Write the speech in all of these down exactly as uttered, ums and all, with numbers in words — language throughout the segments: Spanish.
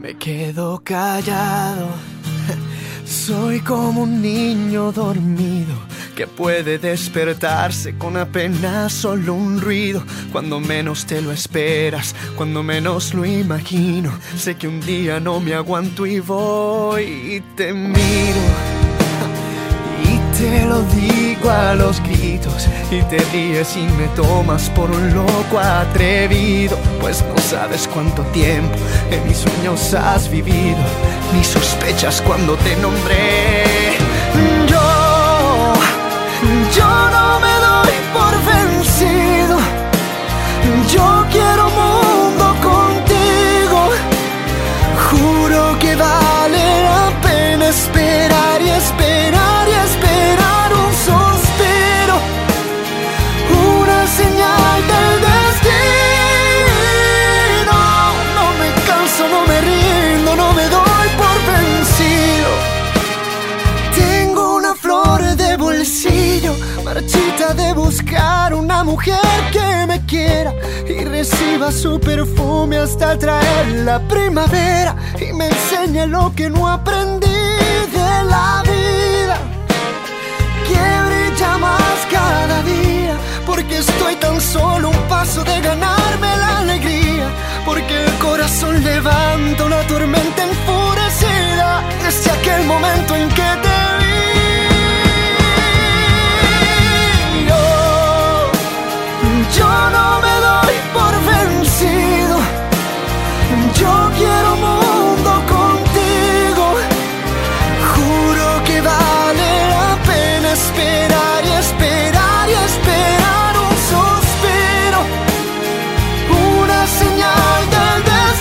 Me quedo callado. Soy como un niño dormido que puede despertarse con apenas solo un ruido. Cuando menos te lo esperas, cuando menos lo imagino. Sé que un día no me aguanto y voy y te miro y te lo digo a los gritos, y te ríes y me tomas por un loco atrevido. Pues no sabes cuánto tiempo en mis sueños has vivido, ni sospechas cuando te nombré. Yo, yo no me doy por vencido. Yo quiero mundo contigo. Juro que vale la pena esperar y esperar y esperar un suspiro, una señal del destino. No me canso, no me rindo, no me doy por vencido. Tengo una flor de bolsillo, marchita de buscar una mujer que me quiera y reciba su perfume hasta traer la primavera y me enseñe lo que no aprendí de la vida, que brilla más cada día, porque estoy tan solo un paso de ganarme la alegría, porque el corazón levanta una tormenta enfurecida desde aquel momento en que te vi. Yo, yo no me doy por vencido. Yo quiero mundo contigo. Juro que vale la pena esperar y esperar y esperar un suspiro, una señal del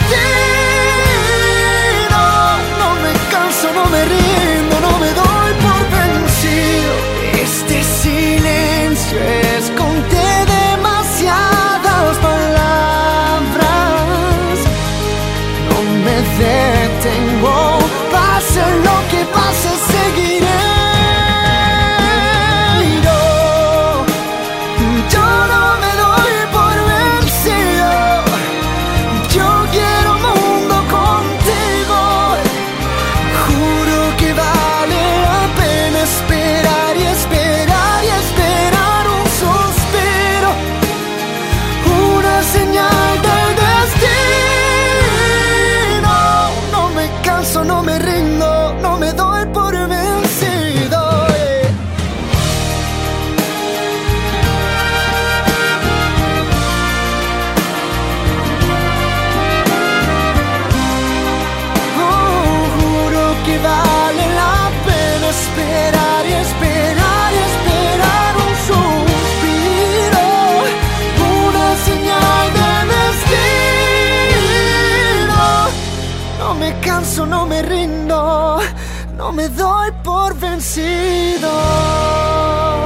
destino. No me canso, no me rindo, no me doy por vencido. Este silencio esconde demasiadas palabras. No me detengo, pase lo que pase, seguiré. Yo, yo no me doy por vencido. Yo quiero mundo contigo. Juro que vale la pena esperar y esperar y esperar un suspiro, una señal del destino. No me canso, no me rindo, no me doy por vencido. Yeah. Oh, juro que vale la pena esperar y esperar y esperar un suspiro, una señal del destino. No me canso, no me rindo, no me doy por vencido.